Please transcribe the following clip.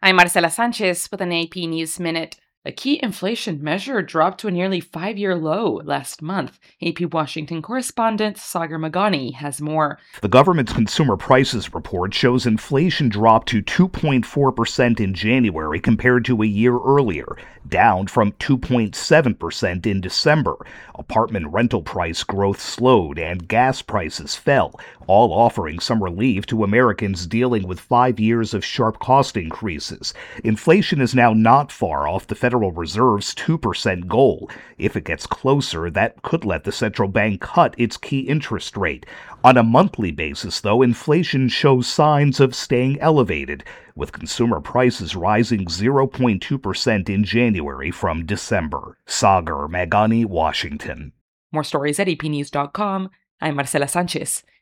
I'm Marcela Sanchez with an AP News Minute. A key inflation measure dropped to a nearly 5-year low last month. AP Washington correspondent Sagar Meghani has more. The government's consumer prices report shows inflation dropped to 2.4% in January compared to a year earlier, down from 2.7% in December. Apartment rental price growth slowed and gas prices fell, all offering some relief to Americans dealing with 5 years of sharp cost increases. Inflation is now not far off the Federal Reserve's 2% goal. If it gets closer, that could let the central bank cut its key interest rate. On a monthly basis, though, inflation shows signs of staying elevated, with consumer prices rising 0.2% in January from December. Sagar Meghani, Washington. More stories at apnews.com. I'm Marcela Sanchez.